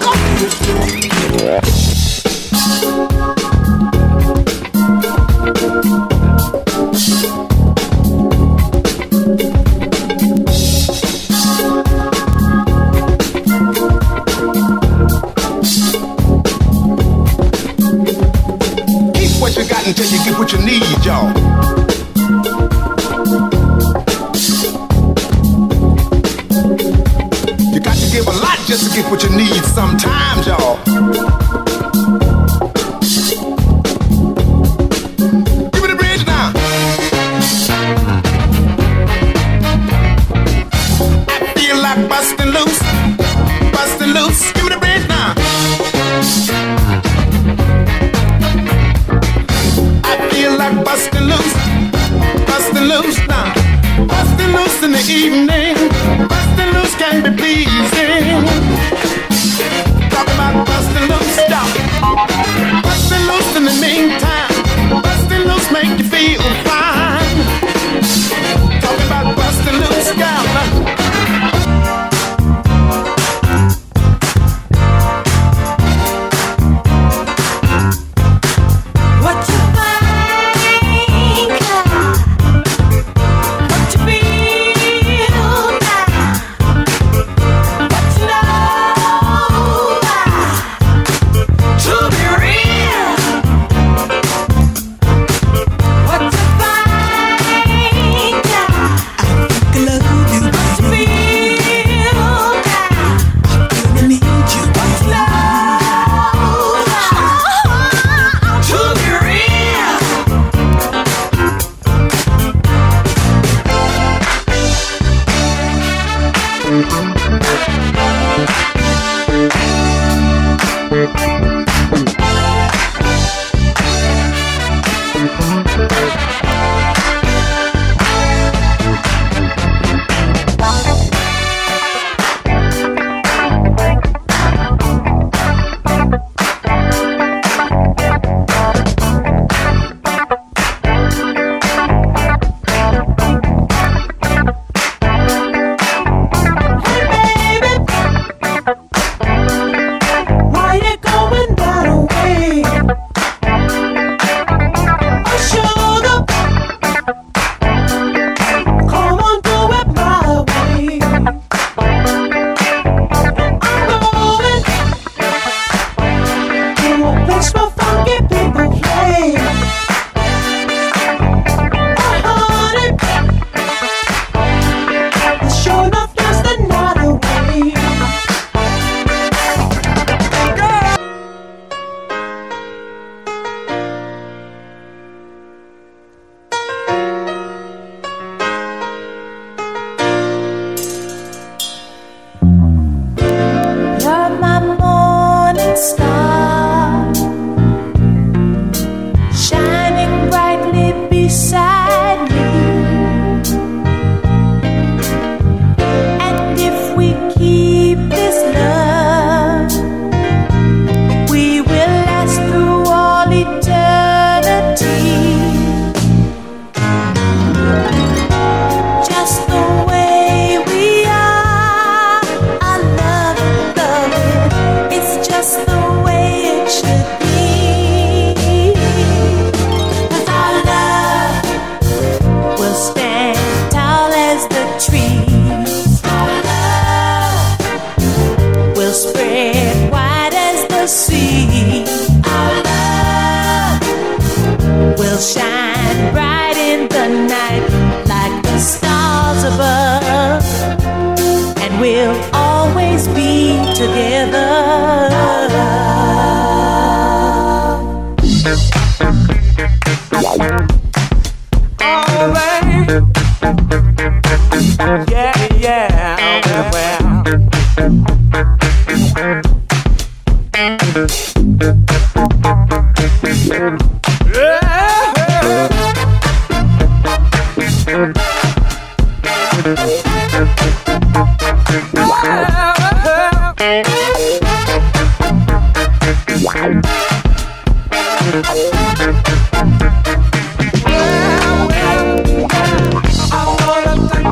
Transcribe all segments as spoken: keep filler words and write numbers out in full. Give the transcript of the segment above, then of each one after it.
Until you get what you need, y'all. You got to give a lot just to get what you need sometimes, y'all. Give me the bridge now. I feel like busting loose, busting loose. Give me the bridge now. Feel like busting loose, busting loose now. Busting loose in the evening, busting loose can be pleasing. Talk about busting loose, stop. Busting loose in the meantime, busting loose make you feel fine. Talk about busting loose, girl.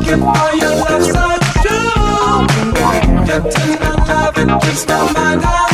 Your tender love and keeps my mind on.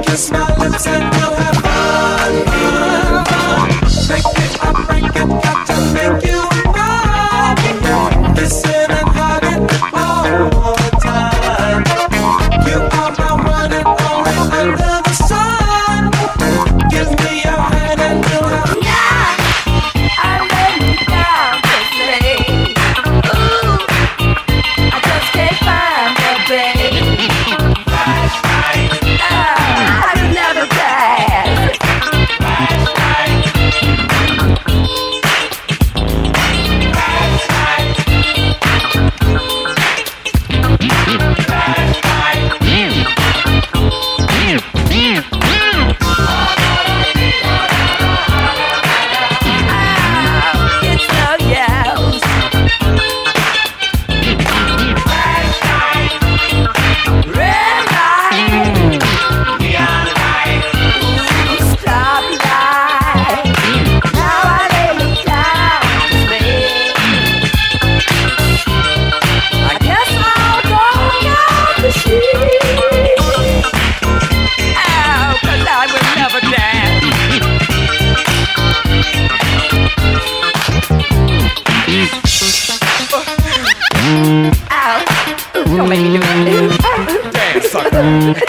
kiss my lips and we'll have fun, fun, fun. Make it, I break it, got to make you mine. Kissing and hugging all the time. You are my one and only under the sun. Give me your hand and we'll have fun. Yeah, I lay you down to sleep. Ooh, I just can't find the babe. Flashlight, Ah, I never pass. flashlight, flashlight, flashlight. Ah, it's no use. Red light, ooh, stop light. Now I lay you down to sleep. I guess I'll go down to sleep. Oh, 'cause I will never dance. Ow. Ooh, don't make me do that. Damn, sucker.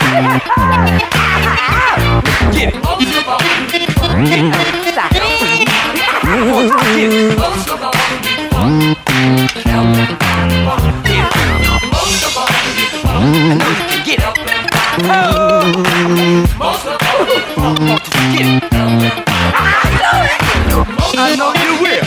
Get it. Stop. Get it. Get it. Oh. Get it. I know you will.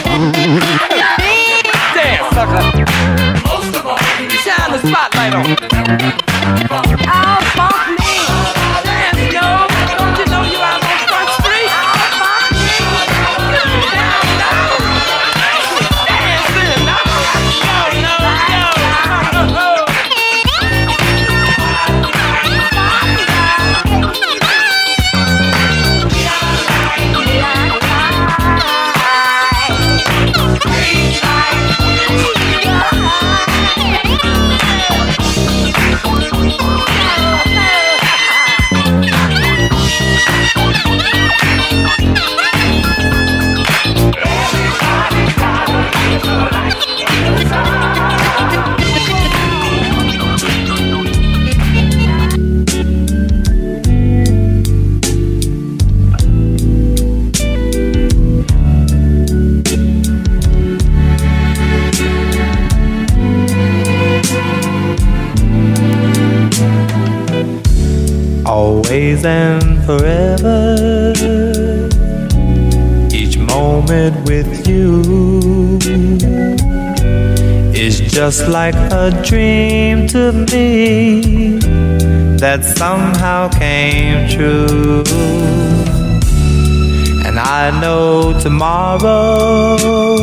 Damn, sucker. Shine the spotlight on. Oh, funk me. Damn, yo. Don't you know you out on Front Street? Oh, funk me. Down, down. Dancing. No, no, no. Oh, oh. Always and forever, each moment with you is just like a dream to me that somehow came true. And I know tomorrow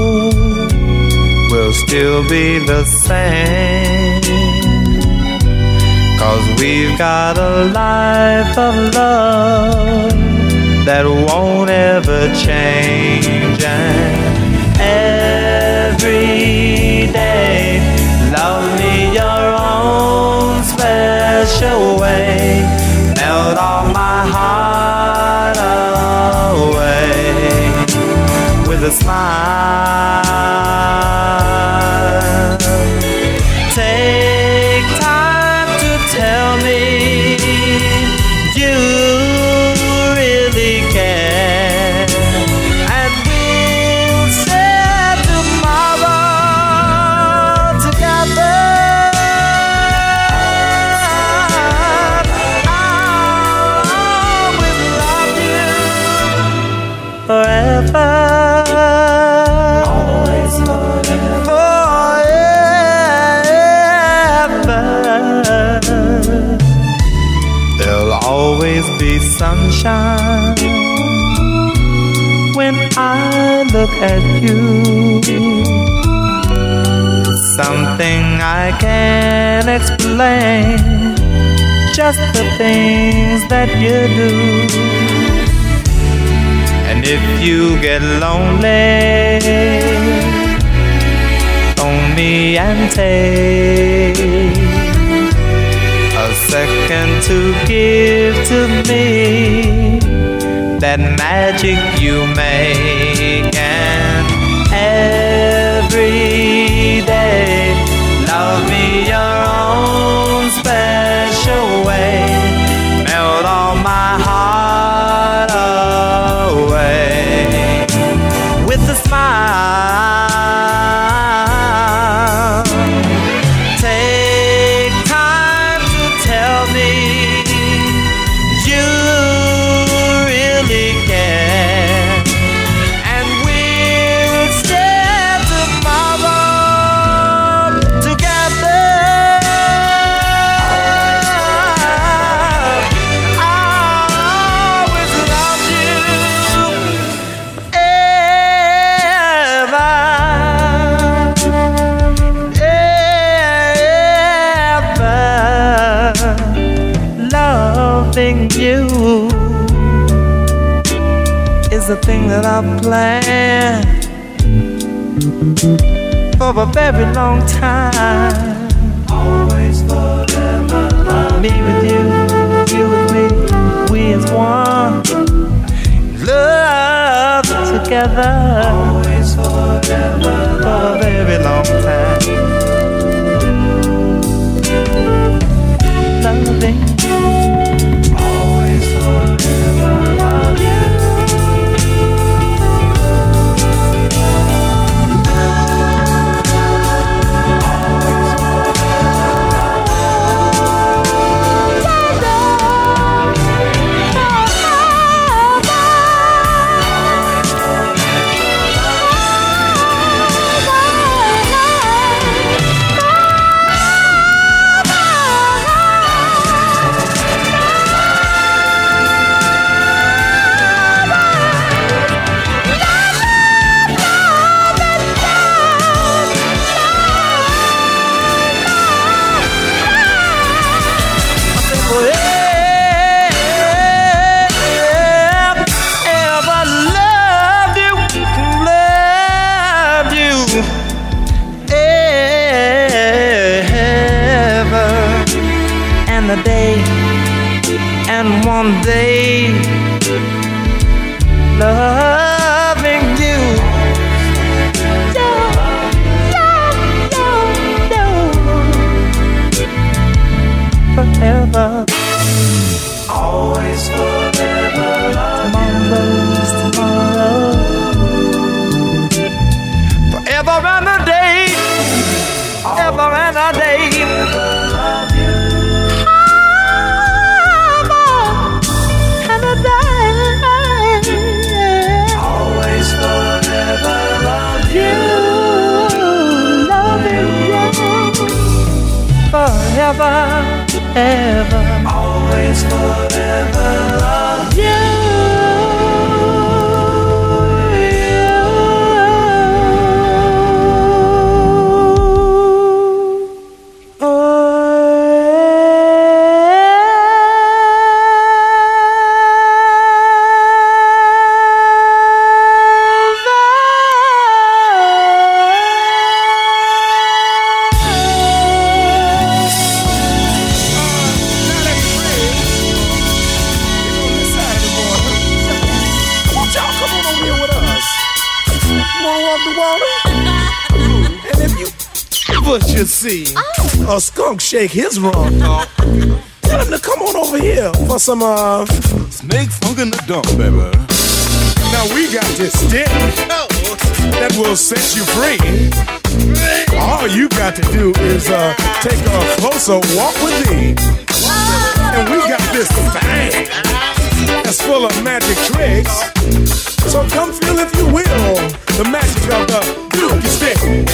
will still be the same, 'cause we've got a life of love that won't ever change. And every day, love me your own special way. Melt all my heart away with a smile. Take time to tell me you really care, and we'll share tomorrow together. I'll always love you forever. Always forever. There'll always be sunshine when I look at you. Something I can't explain, just the things that you do. And if you get lonely, phone me and take a second to give to me that magic you make, and every day love me your own special way, melt all my heart away with a smile. Take time to tell me you really care, and we'll start tomorrow together. I'll always love you ever, ever. Loving you is the thing that I've planned for a very long time. Always forever love me with you, you with me, we as one. Love together. Always forever for a very long time. Loving you. Always forever love you. A day and one day loving you. No, no, no, no. Forever. Always forever. Tomorrow's tomorrow. Forever and a day. Ever and a day. Love you. Always forever love you, loving you, forever, ever. Always forever love you. You see, oh. A skunk shake his wrong dog. Tell him to come on over here for some uh snake funk in the dump, baby. Now we got this stick that will set you free. All you got to do is uh take a closer walk with me, and we got this thing that's full of magic tricks. So come feel, if you will, the magic of the Dookie stick.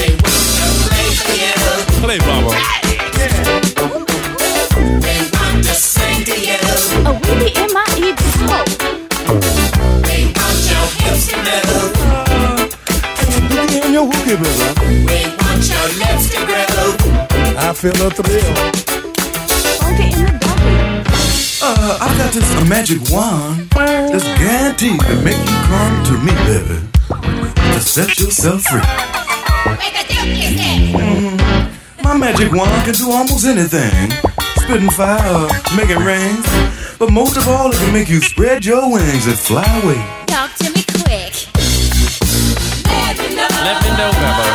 Play, Baba. Yeah. They want to sing to you. A weenie in my ear smoke. They want your hips to move. Dookie in your hookie, baby. They want your lips to grow. I feel a thrill. Funky in the dummy. Uh, I got this a magic wand that's guaranteed to make you come to me, baby, to set yourself free. Where the Duke is at? Mm-hmm. My magic wand can do almost anything. spitting fire, make it rain. But most of all, it can make you spread your wings and fly away. Talk to me quick. Let me know. Let me know, Bebo.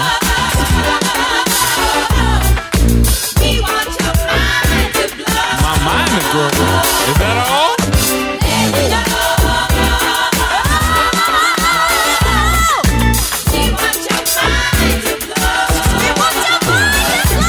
We want your mind to blow. My mind is growing. Is that all? Let me know. We want your mind to blow. We want your mind to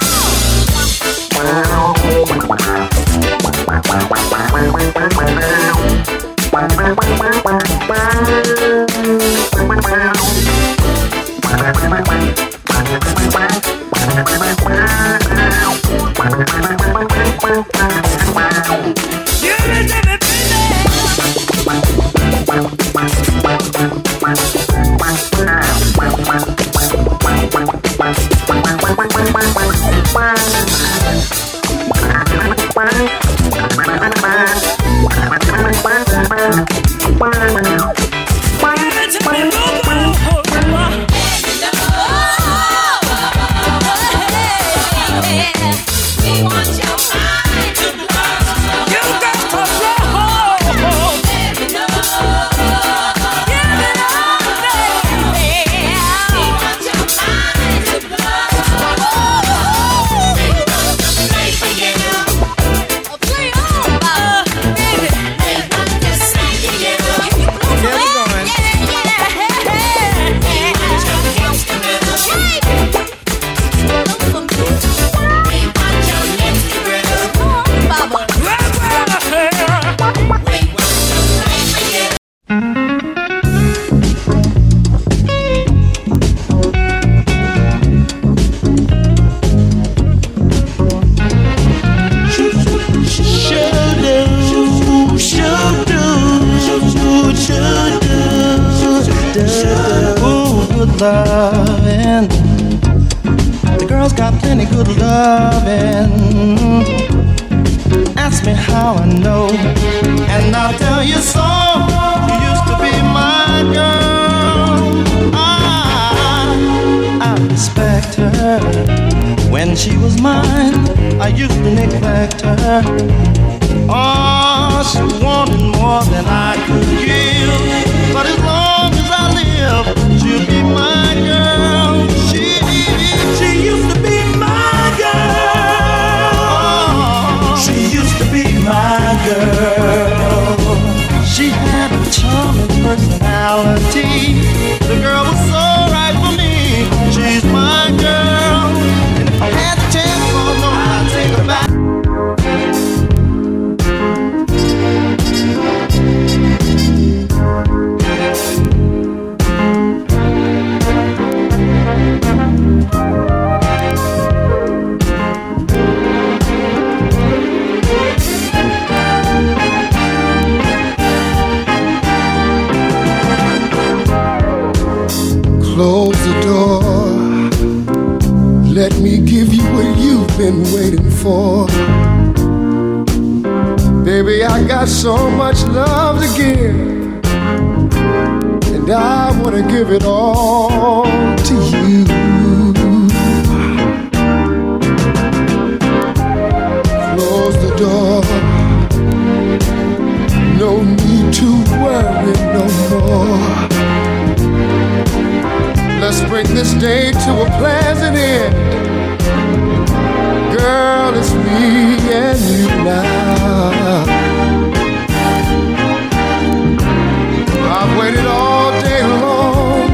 loving. The girl's got plenty good loving. Ask me how I know, and I'll tell you so. You used to be my girl. I, I respect her. When she was mine, I used to neglect her. Oh, she wanted more than I could give. But as long as I live, she'll be my girl. She, she used to be my girl. Oh, she used to be my girl. She had a charming personality. The girl was so right for me. She's my girl. And if I had the chance for no, I'd take her back. Close the door. Let me give you what you've been waiting for. Baby, I got so much love to give, and I want to give it all to you. Close the door. No need to worry no more. Let's bring this day to a pleasant end. Girl, it's me and you now. I've waited all day long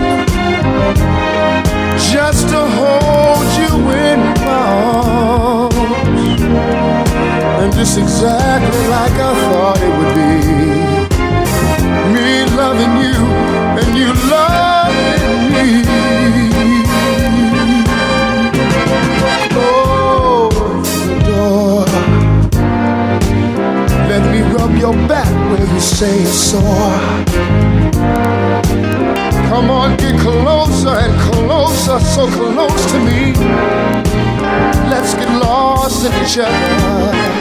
just to hold you in my arms. And just exactly like I thought it would be. Me loving you and you loving me. Close the door. Let me rub your back where you say it's sore. Come on, get closer and closer, so close to me. Let's get lost in each other.